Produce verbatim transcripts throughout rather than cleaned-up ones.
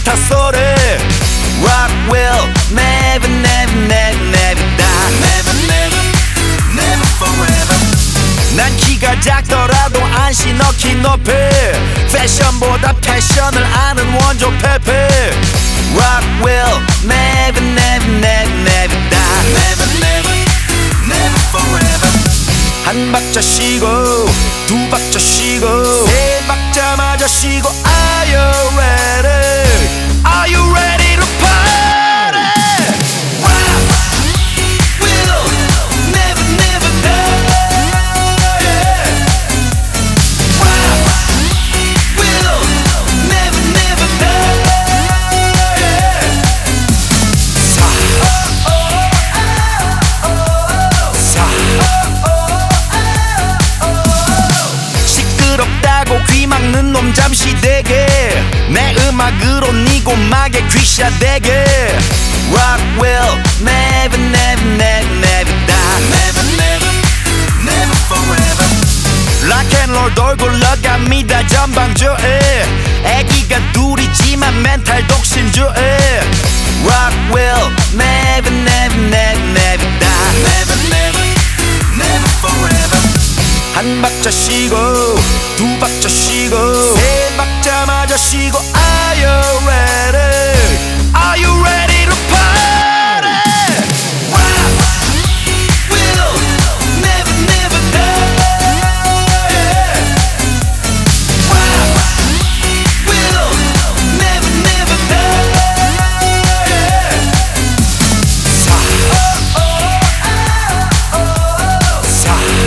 기타 소리 Rock will never never never never die Never never never forever 난 키가 작더라도 안시 넣기 높이 패션보다 패션을 아는 원조 페페 Rock will never never never never die Never never never forever 한 박자 쉬고 두 박자 쉬고 세 박자 마저 쉬고 Are you ready? Are you ready to party? Rock will never never die Rock will never never die 사 사 시끄럽다고 귀 막는 놈 잠시 대게 내 음악으로 네 고막에 귀샤대게 Rock will never never never never die Never never never forever 락앤롤 돌굴러갑니다 전방주에 애기가 둘이지만 멘탈 독신주에 Rock will never never never never die Never never never forever 한 박자 쉬고 두 박자 쉬고 세 박자 마저 쉬고 Are you ready? Are you ready to party? Rock will never never die Rock will never never die 사 사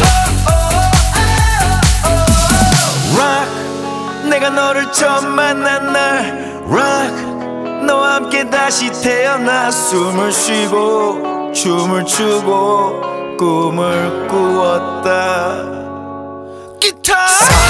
Rock 내가 너를 처음 만난 날 Rock 너와 함께 다시 태어나 숨을 쉬고 춤을 추고 꿈을 꾸었다 기타